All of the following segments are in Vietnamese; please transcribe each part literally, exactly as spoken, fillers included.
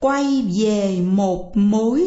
quay về một mối.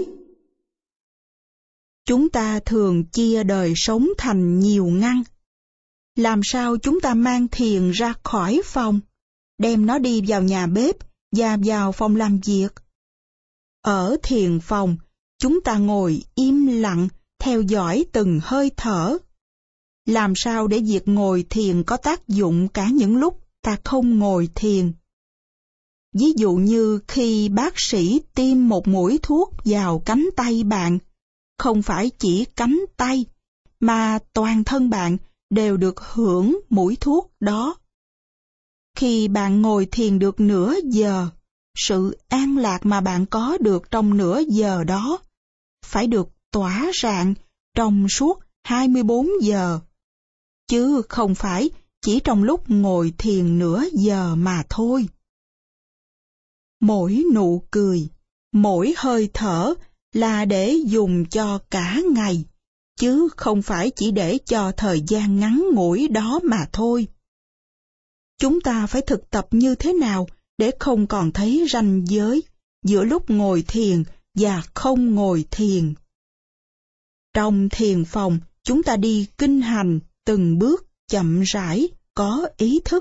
Chúng ta thường chia đời sống thành nhiều ngăn. Làm sao chúng ta mang thiền ra khỏi phòng, đem nó đi vào nhà bếp và vào phòng làm việc? Ở thiền phòng, chúng ta ngồi im lặng, theo dõi từng hơi thở. Làm sao để việc ngồi thiền có tác dụng cả những lúc ta không ngồi thiền? Ví dụ như khi bác sĩ tiêm một mũi thuốc vào cánh tay bạn, không phải chỉ cánh tay, mà toàn thân bạn đều được hưởng mũi thuốc đó. Khi bạn ngồi thiền được nửa giờ, sự an lạc mà bạn có được trong nửa giờ đó phải được tỏa rạng trong suốt hai mươi bốn giờ, chứ không phải chỉ trong lúc ngồi thiền nửa giờ mà thôi. Mỗi nụ cười, mỗi hơi thở là để dùng cho cả ngày, chứ không phải chỉ để cho thời gian ngắn ngủi đó mà thôi. Chúng ta phải thực tập như thế nào để không còn thấy ranh giới giữa lúc ngồi thiền và không ngồi thiền? Trong thiền phòng, chúng ta đi kinh hành từng bước chậm rãi, có ý thức.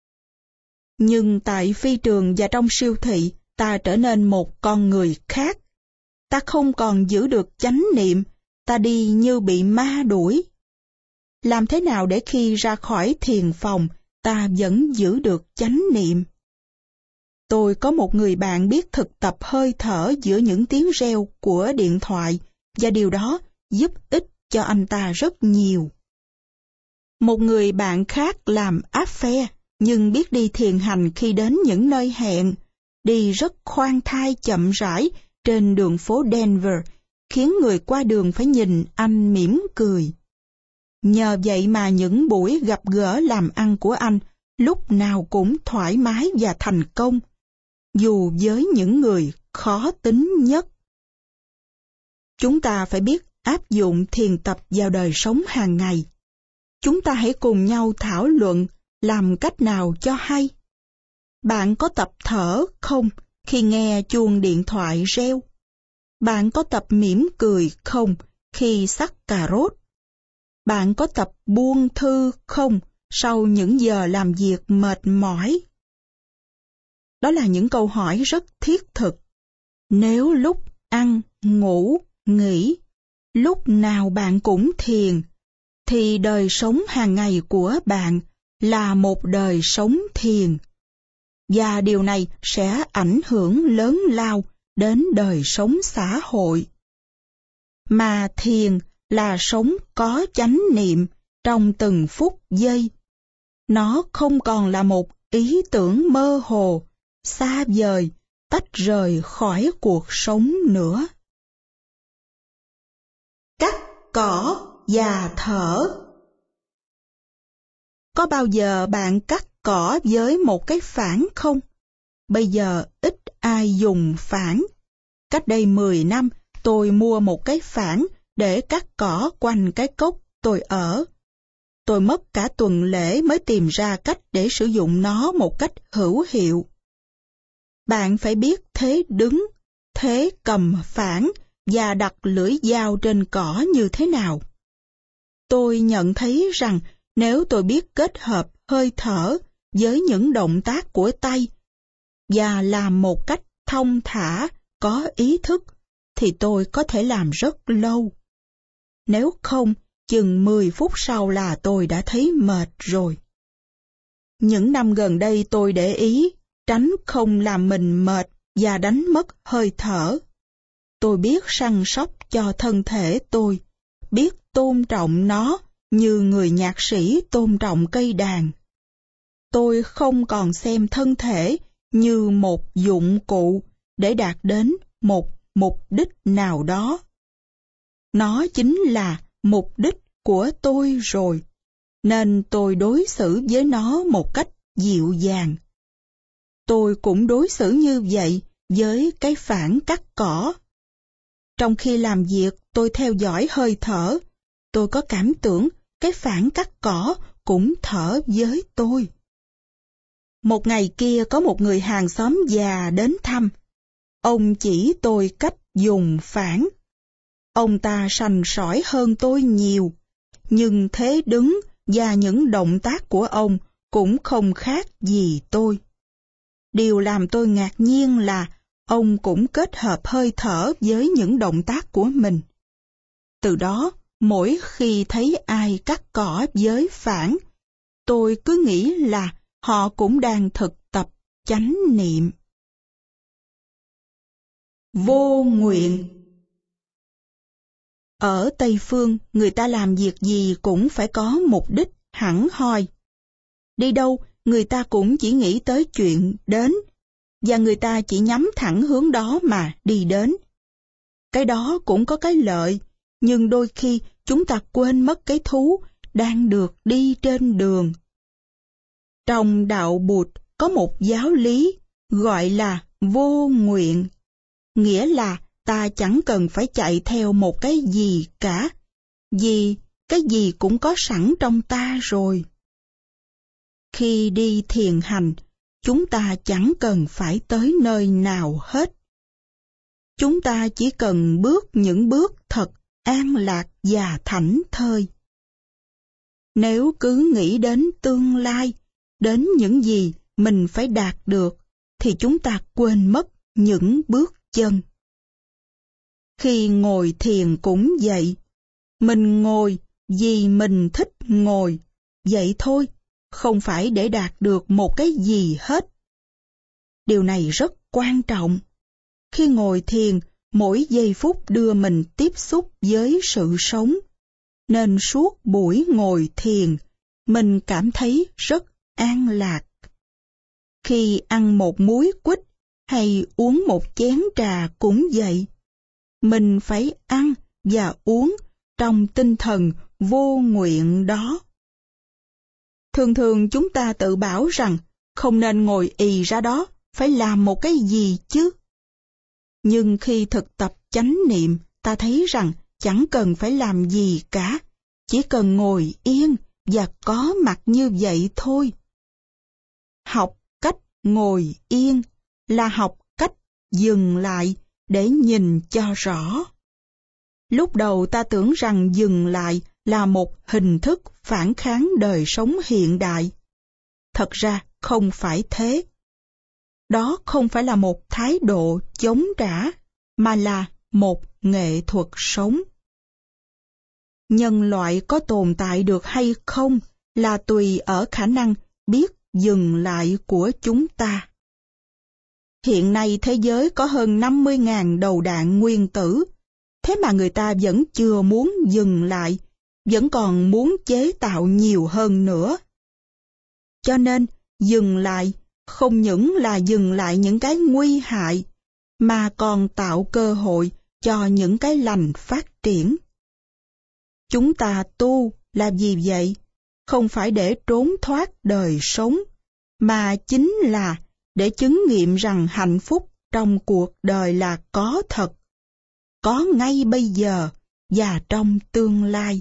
Nhưng tại phi trường và trong siêu thị, ta trở nên một con người khác. Ta không còn giữ được chánh niệm, ta đi như bị ma đuổi. Làm thế nào để khi ra khỏi thiền phòng, ta vẫn giữ được chánh niệm? Tôi có một người bạn biết thực tập hơi thở giữa những tiếng reo của điện thoại, và điều đó giúp ích cho anh ta rất nhiều. Một người bạn khác làm áp phe, nhưng biết đi thiền hành khi đến những nơi hẹn, đi rất khoan thai chậm rãi trên đường phố Denver, khiến người qua đường phải nhìn anh mỉm cười. Nhờ vậy mà những buổi gặp gỡ làm ăn của anh lúc nào cũng thoải mái và thành công, dù với những người khó tính nhất. Chúng ta phải biết áp dụng thiền tập vào đời sống hàng ngày. Chúng ta hãy cùng nhau thảo luận làm cách nào cho hay. Bạn có tập thở không khi nghe chuông điện thoại reo? Bạn có tập mỉm cười không khi xắt cà rốt? Bạn có tập buông thư không sau những giờ làm việc mệt mỏi? Đó là những câu hỏi rất thiết thực. Nếu lúc ăn, ngủ, nghỉ, lúc nào bạn cũng thiền, thì đời sống hàng ngày của bạn là một đời sống thiền. Và điều này sẽ ảnh hưởng lớn lao đến đời sống xã hội. Mà thiền là sống có chánh niệm trong từng phút giây. Nó không còn là một ý tưởng mơ hồ, xa vời, tách rời khỏi cuộc sống nữa. Cắt cỏ và thở. Có bao giờ bạn cắt cỏ với một cái phản không? Bây giờ ít ai dùng phản. Cách đây mười năm, tôi mua một cái phản để cắt cỏ quanh cái cốc tôi ở. Tôi mất cả tuần lễ mới tìm ra cách để sử dụng nó một cách hữu hiệu. Bạn phải biết thế đứng, thế cầm phản và đặt lưỡi dao trên cỏ như thế nào. Tôi nhận thấy rằng nếu tôi biết kết hợp hơi thở với những động tác của tay và làm một cách thông thả, có ý thức, thì tôi có thể làm rất lâu. Nếu không, chừng mười phút sau là tôi đã thấy mệt rồi. Những năm gần đây tôi để ý tránh không làm mình mệt và đánh mất hơi thở. Tôi biết săn sóc cho thân thể tôi, biết tôn trọng nó như người nhạc sĩ tôn trọng cây đàn. Tôi không còn xem thân thể như một dụng cụ để đạt đến một mục đích nào đó. Nó chính là mục đích của tôi rồi, nên tôi đối xử với nó một cách dịu dàng. Tôi cũng đối xử như vậy với cái phản cắt cỏ. Trong khi làm việc, tôi theo dõi hơi thở. Tôi có cảm tưởng cái phản cắt cỏ cũng thở với tôi. Một ngày kia có một người hàng xóm già đến thăm. ông chỉ tôi cách dùng phản. Ông ta sành sỏi hơn tôi nhiều, nhưng thế đứng và những động tác của ông cũng không khác gì tôi. Điều làm tôi ngạc nhiên là ông cũng kết hợp hơi thở với những động tác của mình. Từ đó, mỗi khi thấy ai cắt cỏ với phản, tôi cứ nghĩ là họ cũng đang thực tập chánh niệm. Vô nguyện. Ở Tây Phương, người ta làm việc gì cũng phải có mục đích hẳn hoi. Đi đâu, người ta cũng chỉ nghĩ tới chuyện đến, và người ta chỉ nhắm thẳng hướng đó mà đi đến. Cái đó cũng có cái lợi, nhưng đôi khi chúng ta quên mất cái thú đang được đi trên đường. Trong đạo Bụt có một giáo lý gọi là vô nguyện, nghĩa là ta chẳng cần phải chạy theo một cái gì cả, vì cái gì cũng có sẵn trong ta rồi. Khi đi thiền hành, chúng ta chẳng cần phải tới nơi nào hết. Chúng ta chỉ cần bước những bước thật an lạc và thảnh thơi. Nếu cứ nghĩ đến tương lai, đến những gì mình phải đạt được, thì chúng ta quên mất những bước chân. Khi ngồi thiền cũng vậy, mình ngồi vì mình thích ngồi, vậy thôi, không phải để đạt được một cái gì hết. Điều này rất quan trọng. Khi ngồi thiền, mỗi giây phút đưa mình tiếp xúc với sự sống, nên suốt buổi ngồi thiền, mình cảm thấy rất an lạc. Khi ăn một múi quýt hay uống một chén trà cũng vậy, mình phải ăn và uống trong tinh thần vô nguyện đó. Thường thường chúng ta tự bảo rằng không nên ngồi ì ra đó, phải làm một cái gì chứ. Nhưng khi thực tập chánh niệm, ta thấy rằng chẳng cần phải làm gì cả, chỉ cần ngồi yên và có mặt như vậy thôi. Học cách ngồi yên là học cách dừng lại để nhìn cho rõ. Lúc đầu ta tưởng rằng dừng lại là một hình thức phản kháng đời sống hiện đại. Thật ra không phải thế. Đó không phải là một thái độ chống trả, mà là một nghệ thuật sống. Nhân loại có tồn tại được hay không là tùy ở khả năng biết dừng lại của chúng ta. Hiện nay thế giới có hơn năm mươi nghìn đầu đạn nguyên tử, thế mà người ta vẫn chưa muốn dừng lại, vẫn còn muốn chế tạo nhiều hơn nữa. Cho nên, dừng lại không những là dừng lại những cái nguy hại, mà còn tạo cơ hội cho những cái lành phát triển. Chúng ta tu là vì vậy, không phải để trốn thoát đời sống, mà chính là để chứng nghiệm rằng hạnh phúc trong cuộc đời là có thật, có ngay bây giờ và trong tương lai.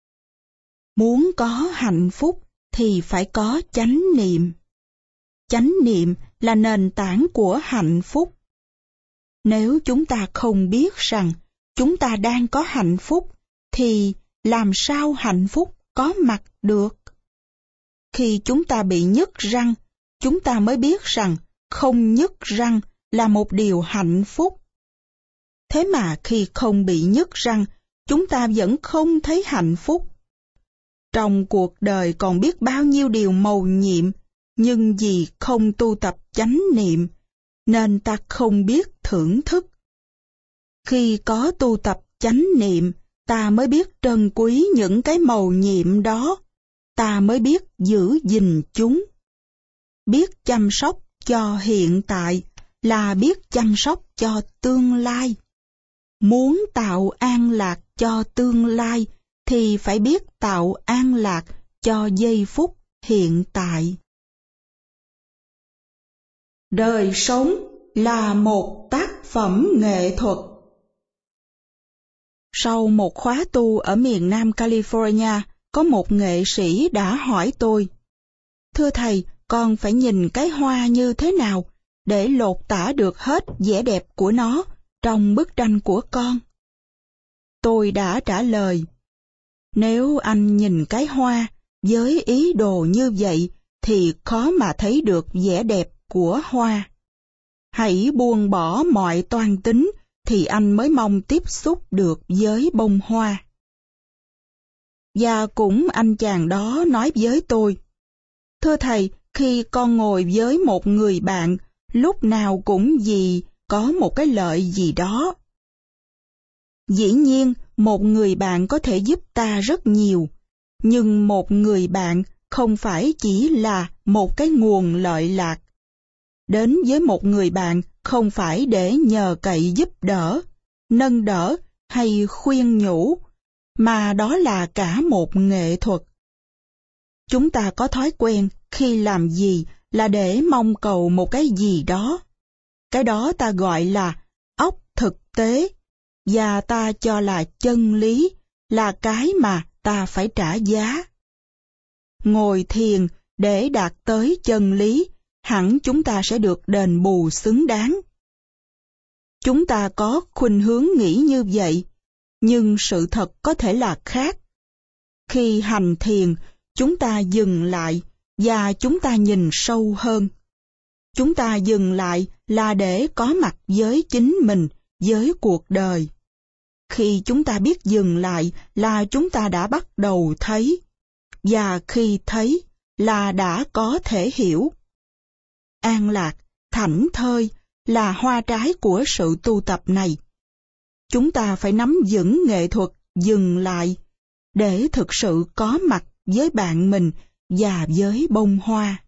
Muốn có hạnh phúc thì phải có chánh niệm. Chánh niệm là nền tảng của hạnh phúc. Nếu chúng ta không biết rằng chúng ta đang có hạnh phúc, thì làm sao hạnh phúc có mặt được? Khi chúng ta bị nhức răng, chúng ta mới biết rằng không nhức răng là một điều hạnh phúc. Thế mà khi không bị nhức răng, chúng ta vẫn không thấy hạnh phúc. Trong cuộc đời còn biết bao nhiêu điều mầu nhiệm, nhưng vì không tu tập chánh niệm, nên ta không biết thưởng thức. Khi có tu tập chánh niệm, ta mới biết trân quý những cái mầu nhiệm đó, ta mới biết giữ gìn chúng. Biết chăm sóc cho hiện tại là biết chăm sóc cho tương lai. Muốn tạo an lạc cho tương lai thì phải biết tạo an lạc cho giây phút hiện tại. Đời sống là một tác phẩm nghệ thuật. Sau một khóa tu ở miền Nam California, có một nghệ sĩ đã hỏi tôi: "Thưa thầy, con phải nhìn cái hoa như thế nào để lột tả được hết vẻ đẹp của nó trong bức tranh của con? Tôi đã trả lời, nếu anh nhìn cái hoa với ý đồ như vậy thì khó mà thấy được vẻ đẹp của hoa. Hãy buông bỏ mọi toan tính thì anh mới mong tiếp xúc được với bông hoa. Và cũng anh chàng đó nói với tôi, thưa thầy, khi con ngồi với một người bạn, lúc nào cũng vì có một cái lợi gì đó. Dĩ nhiên, một người bạn có thể giúp ta rất nhiều, nhưng một người bạn không phải chỉ là một cái nguồn lợi lạc. Đến với một người bạn không phải để nhờ cậy giúp đỡ, nâng đỡ hay khuyên nhủ, mà đó là cả một nghệ thuật. Chúng ta có thói quen khi làm gì là để mong cầu một cái gì đó. Cái đó ta gọi là óc thực tế, và ta cho là chân lý, là cái mà ta phải trả giá. Ngồi thiền để đạt tới chân lý, hẳn chúng ta sẽ được đền bù xứng đáng. Chúng ta có khuynh hướng nghĩ như vậy, nhưng sự thật có thể là khác. Khi hành thiền, chúng ta dừng lại và chúng ta nhìn sâu hơn. Chúng ta dừng lại là để có mặt với chính mình, với cuộc đời. Khi chúng ta biết dừng lại là chúng ta đã bắt đầu thấy, và khi thấy là đã có thể hiểu. An lạc, thảnh thơi là hoa trái của sự tu tập này. Chúng ta phải nắm vững nghệ thuật dừng lại để thực sự có mặt với bạn mình và với bông hoa.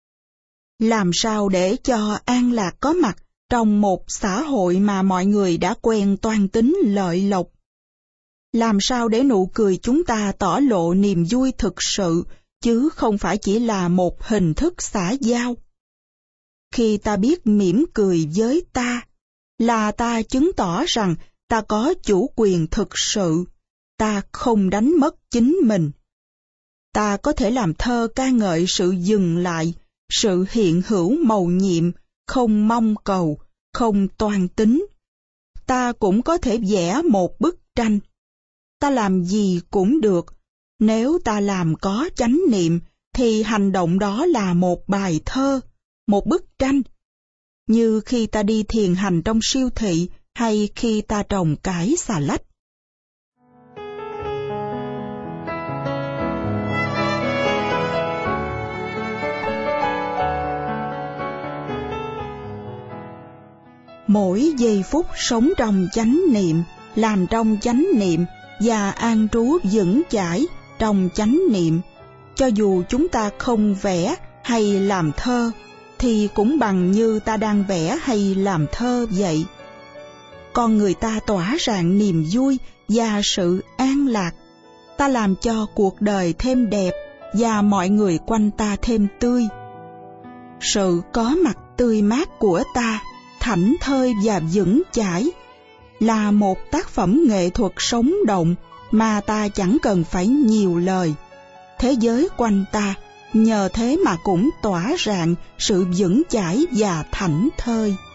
Làm sao để cho an lạc có mặt trong một xã hội mà mọi người đã quen toan tính lợi lộc? Làm sao để nụ cười chúng ta tỏ lộ niềm vui thực sự, chứ không phải chỉ là một hình thức xã giao? Khi ta biết mỉm cười với ta, là ta chứng tỏ rằng ta có chủ quyền thực sự, ta không đánh mất chính mình. Ta có thể làm thơ ca ngợi sự dừng lại, sự hiện hữu mầu nhiệm, không mong cầu, không toan tính. Ta cũng có thể vẽ một bức tranh. Ta làm gì cũng được. Nếu ta làm có chánh niệm, thì hành động đó là một bài thơ, một bức tranh. Như khi ta đi thiền hành trong siêu thị, hay khi ta trồng cải xà lách. Mỗi giây phút sống trong chánh niệm, làm trong chánh niệm và an trú vững chãi trong chánh niệm, cho dù chúng ta không vẽ hay làm thơ, thì cũng bằng như ta đang vẽ hay làm thơ vậy. Con người ta tỏa rạng niềm vui và sự an lạc. Ta làm cho cuộc đời thêm đẹp và mọi người quanh ta thêm tươi. Sự có mặt tươi mát của ta, thảnh thơi và vững chãi, là một tác phẩm nghệ thuật sống động mà ta chẳng cần phải nhiều lời. Thế giới quanh ta nhờ thế mà cũng tỏa rạng sự vững chãi và thảnh thơi.